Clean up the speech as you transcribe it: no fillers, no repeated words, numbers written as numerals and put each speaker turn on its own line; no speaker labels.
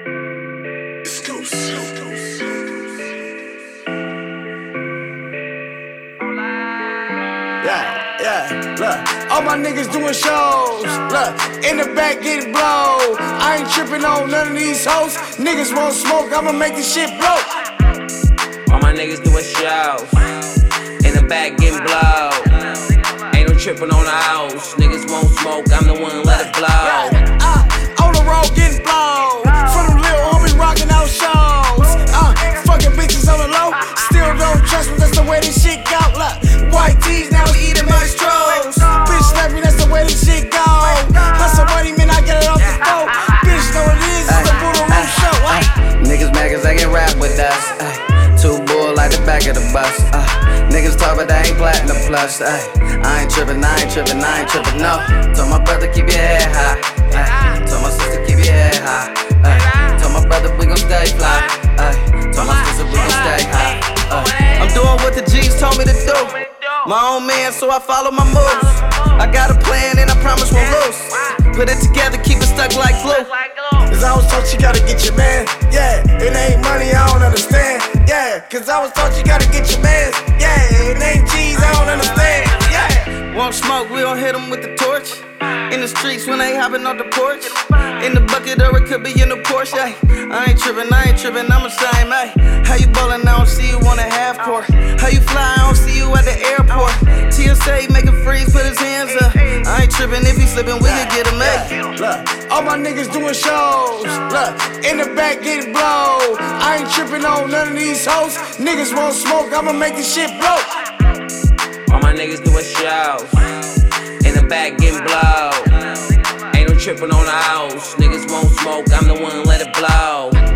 Look, all my niggas doing shows. Look, in the back getting blow. I ain't tripping on none of these hoes. Niggas won't smoke, I'ma make this shit blow.
All my niggas doing shows. In the back getting blow. Ain't no tripping on the house. Niggas won't smoke, I'm the one let it blow.
On the road getting blow. For them little homies rocking out shows. Fucking bitches on the low. Still don't trust me, that's the way this shit go. Look, white tees now we eating my stros. Bitch slap me, that's the way this shit go. Hustle money, man, I get it off the phone. Bitch know what it is, it's the Buddha Room show.
Niggas mad cause they can rap with us. Two bull like the back of the bus. Niggas talk but they ain't platinum plus. I ain't trippin', no. Told my brother keep your head high. Told my sister keep your head high. Told my brother we gon' stay fly. Told my sister we gon' stay high. I'm doing what the G's told me to do. My own man, so I follow my moves. I got a plan and I promise won't lose. Put it together, keep it stuck like glue.
Cause I was taught you gotta get your man. Yeah, it ain't money, I don't understand. Yeah, cause I was taught you gotta get your man. Yeah, it ain't cheese, I don't understand. Yeah.
Won't smoke, we gon' hit them with the torch. In the streets when they hopping off the porch. In the bucket or it could be in the Porsche. I ain't trippin', I'm the same. How you ballin', I don't see you on the half court. How you fly, I don't see you at the airport. TSA make him freeze, put his hands up. I ain't trippin', if he slippin', we can get him made.
Look, all my niggas doing shows. Look, in the back getting blow. I ain't trippin' on none of these hoes. Niggas won't smoke, I'ma make this shit blow.
All my niggas doing shows. In the back getting blow. Ain't no tripping on the house. Niggas won't smoke, I'm the one let it blow.